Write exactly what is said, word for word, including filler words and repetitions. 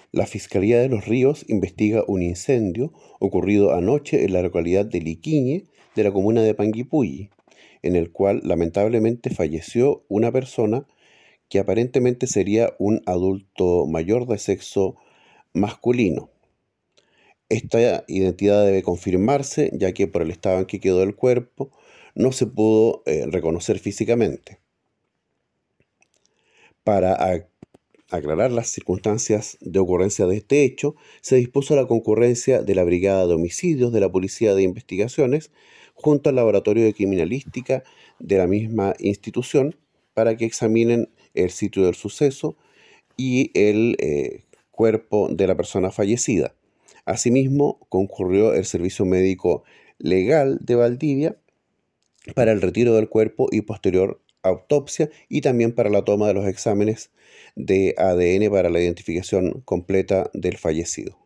La Fiscalía de Los Ríos investiga un incendio ocurrido anoche en la localidad de Liquiñe, de la comuna de Panguipulli, en el cual lamentablemente falleció una persona que aparentemente sería un adulto mayor de sexo masculino. Esta identidad debe confirmarse, ya que por el estado en que quedó el cuerpo no se pudo eh, reconocer físicamente. Para a- aclarar las circunstancias de ocurrencia de este hecho, se dispuso la concurrencia de la Brigada de Homicidios de la Policía de Investigaciones junto al Laboratorio de Criminalística de la misma institución para que examinen el sitio del suceso y el eh, cuerpo de la persona fallecida. Asimismo, concurrió el Servicio Médico Legal de Valdivia para el retiro del cuerpo y posterior autopsia, y también para la toma de los exámenes de A D N para la identificación completa del fallecido.